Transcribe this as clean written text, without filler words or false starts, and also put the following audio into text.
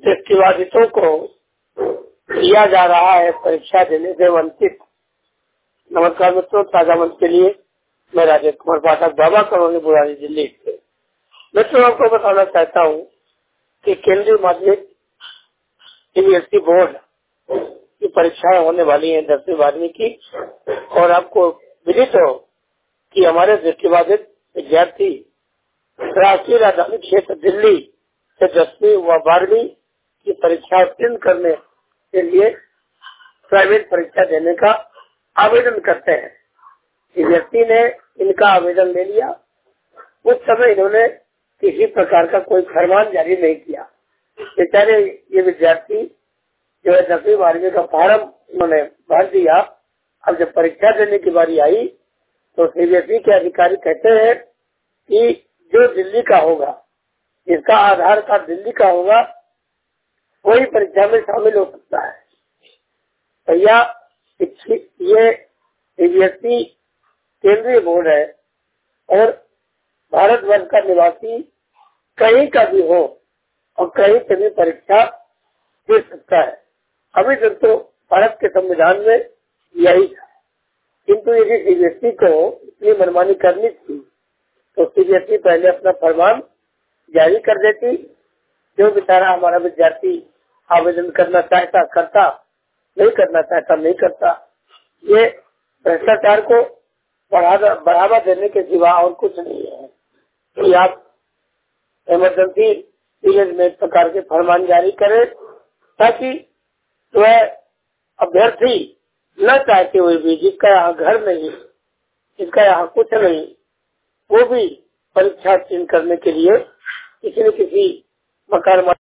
दृष्टिबाधितों को किया जा रहा है परीक्षा देने से वंचित। नमस्कार मित्रों, ताजा मंच के लिए मैं राजेश कुमार पाठक, बाबा कॉलोनी, बुरानी, दिल्ली से। मित्रों, आपको बताना चाहता हूँ कि केंद्रीय माध्यमिक सीबीएसई बोर्ड की परीक्षाएं होने वाली हैं 10वीं 12वीं की, और आपको विदित हो कि हमारे दृष्टिबाधित विद्यार्थी राष्ट्रीय राजधानी क्षेत्र दिल्ली से 10वीं व 12वीं की परीक्षा उत्तीर्ण करने के लिए प्राइवेट परीक्षा देने का आवेदन करते हैं। सीबीएसई ने इनका आवेदन ले लिया। उस समय इन्होंने किसी प्रकार का कोई फरमान जारी नहीं किया। बेचारे ये विद्यार्थी जो है 10वीं 12वीं का फॉर्म उन्होंने भर दिया। अब जब परीक्षा देने की बारी आई तो सीबीएसई के अधिकारी कहते हैं कि जो दिल्ली का होगा, जिसका आधार कार्ड दिल्ली का होगा, वही परीक्षा में शामिल हो सकता है। भैया, ये सीबीएसई केंद्रीय बोर्ड है और भारतवर्ष का निवासी कहीं का भी हो और कहीं से भी परीक्षा दे सकता है। अभी तक तो भारत के संविधान में यही था, किंतु यदि सीबीएसई को इतनी मनमानी करनी थी तो सीबीएसई पहले अपना फरमान जारी कर देती। जो बेचारा हमारा विद्यार्थी आवेदन करना चाहता करता, नहीं करना चाहता नहीं करता। ये भ्रष्टाचार को बढ़ावा देने के सिवा और कुछ नहीं है कि आप इमरजेंसी पीरियड में इस प्रकार के फरमान जारी करें ताकि जो है अभ्यर्थी न चाहते हुए भी, जिसका यहाँ घर नहीं, जिसका यहाँ कुछ नहीं, वो भी परीक्षा उत्तीर्ण करने के लिए किसी न किसी मकान